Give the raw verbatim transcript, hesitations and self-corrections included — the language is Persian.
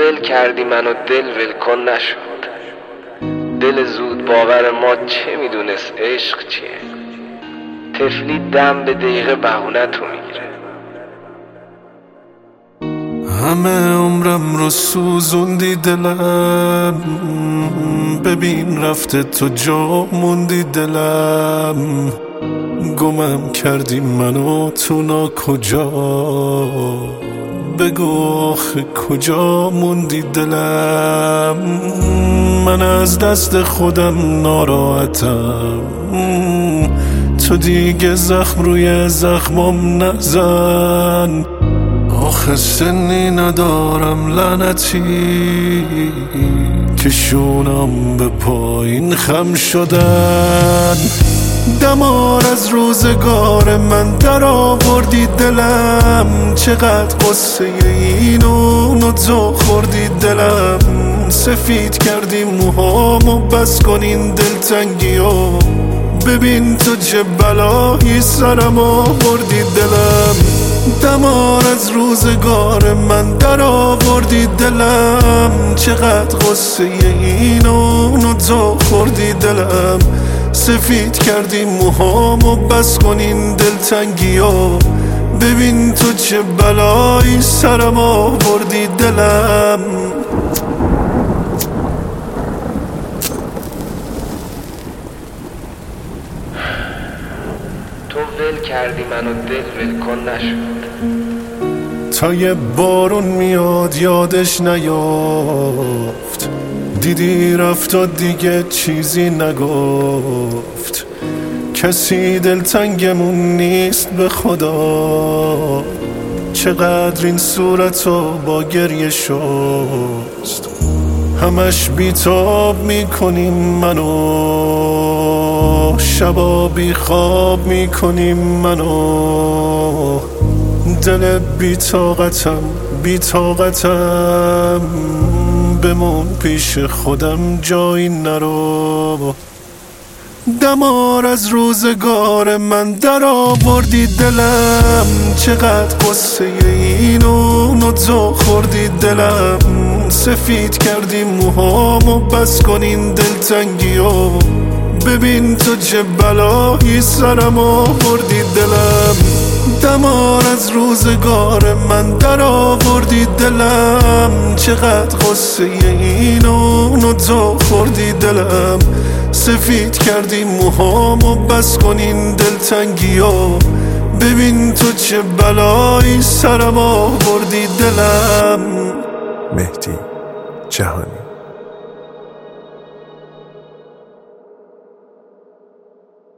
ول کردی منو دل ول کن نشد. دل زود باور ما چه میدونست عشق چیه. طفلی دم به دقیقه بهونه تو میگیره. همه عمرم رو سوزوندی دلم، ببین رفته تو جا موندی دلم. گمم کردی منو تو نا کجا، بگو آخه کجا موندی دلم. من از دست خودم ناراحتم، تو دیگه زخم روی زخمم نزن. آخه سنی ندارم لعنتی که شونم به پایین خم شدن. دمار از روزگار من در آوردی دلم، چقدر قصه اینو نو تو خوردی دلم. سفید کردی موهامو بس کن این دلتنگیو، ببین تو چه بلایی سرم آوردی دلم. دمار از روزگار من در آوردی دلم، چقدر قصه اینو نو تو خوردی دلم. سفید کردی موهامو بس کن این دلتنگیو، ببین تو چه بلایی سرم آوردی دلم. تو ول کردی منو دل ول کن نشد. تا یه بارون میاد یادش نیافت، دیدی رفت و دیگه چیزی نگفت. کسی دلتنگمون نیست به خدا، چقدر این صورتو با گریه شست. همش بیتاب میکنیم منو، شبا بی خواب میکنیم منو. دل بی‌طاقتم بی‌طاقتم، بمون پیش خودم جایی نرو. دمار از روزگار من در آوردی دلم، چقدر قصه اینو نو تو خوردی دلم. سفید کردی موهامو بس کن این دلتنگیو، ببین تو چه بلایی سرم آوردی دلم. دمار از روزگار من در آوردی دلم، چقدر قصه اینو نو تو خوردی دلم. سفید کردی موهامو بس کن این دلتنگیو، ببین تو چه بلایی سرم آوردی دلم. مهدی جهانی.